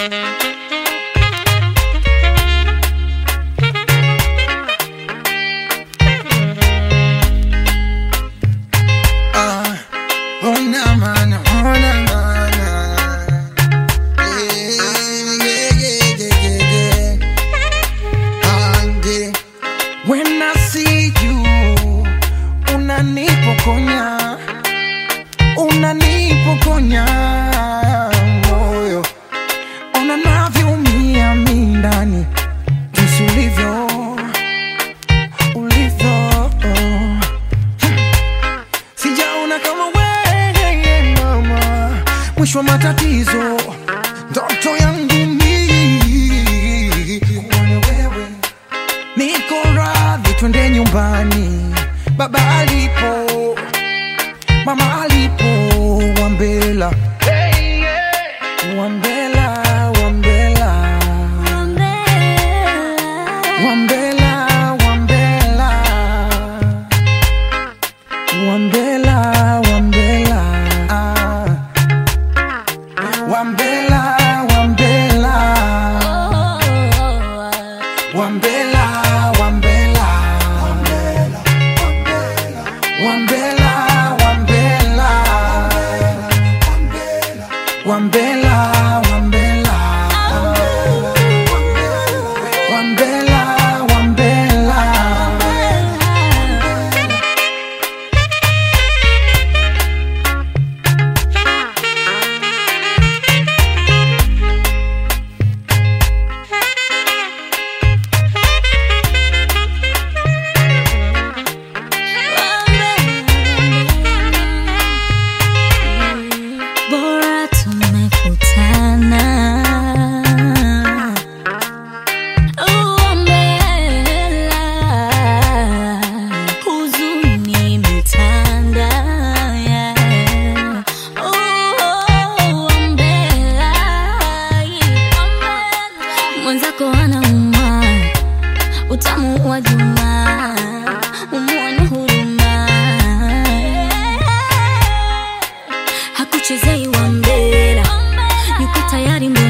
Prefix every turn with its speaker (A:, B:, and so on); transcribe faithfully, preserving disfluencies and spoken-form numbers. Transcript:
A: When I see you, unanipokonya, unanipokonya moyo, ona navyoumia mimi ndani, jinsi ulivyo, ulivyo. Sijaona kama wewe mama, mwisho wa matatizo, ndoto yangu niko radhi twende nyumbani, baba alipo, mama alipo, Wambela, hey, yeah. Wambela, Wambela, Wambela, Wambela, Wambela, Wambela, ah. Wambela, Wambela, Wambela. Wambela, Wambela, Wambela, Wambela.
B: Mwanzako anauma, utamu wa Juma, umuone huruma. Hakuchezei Wambela, yuko tayari.